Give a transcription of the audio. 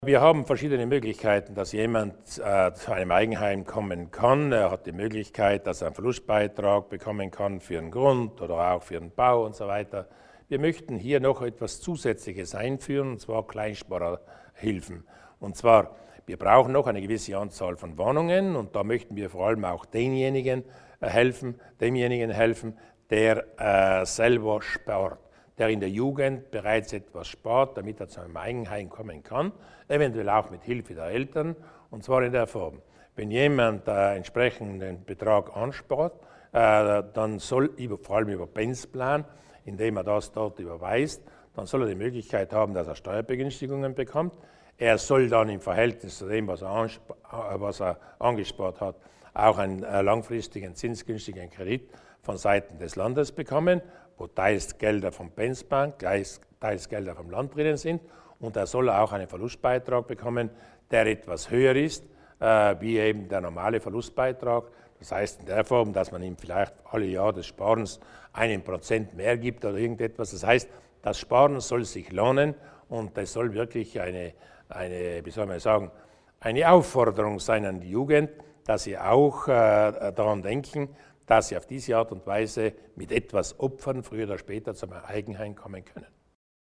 Wir haben verschiedene Möglichkeiten, dass jemand zu einem Eigenheim kommen kann. Er hat die Möglichkeit, dass er einen Verlustbeitrag bekommen kann für einen Grund oder auch für einen Bau und so weiter. Wir möchten hier noch etwas Zusätzliches einführen, und zwar Kleinsparerhilfen. Und zwar, wir brauchen noch eine gewisse Anzahl von Wohnungen und da möchten wir vor allem auch demjenigen helfen, der selber spart, der in der Jugend bereits etwas spart, damit er zu einem Eigenheim kommen kann, eventuell auch mit Hilfe der Eltern, und zwar in der Form: Wenn jemand entsprechenden Betrag anspart, dann soll vor allem über Pensplan, indem er das dort überweist, dann soll er die Möglichkeit haben, dass er Steuerbegünstigungen bekommt. Er soll dann im Verhältnis zu dem, was er angespart hat, auch einen langfristigen, zinsgünstigen Kredit von Seiten des Landes bekommen, wo teils Gelder vom Pensplan, teils Gelder vom Land drinnen sind. Und er soll auch einen Verlustbeitrag bekommen, der etwas höher ist, wie eben der normale Verlustbeitrag. Das heißt in der Form, dass man ihm vielleicht alle Jahr des Sparens 1% mehr gibt oder irgendetwas. Das heißt, das Sparen soll sich lohnen und es soll wirklich wie soll man sagen, eine Aufforderung sein an die Jugend, dass sie auch daran denken, dass sie auf diese Art und Weise mit etwas Opfern früher oder später zum Eigenheim kommen können.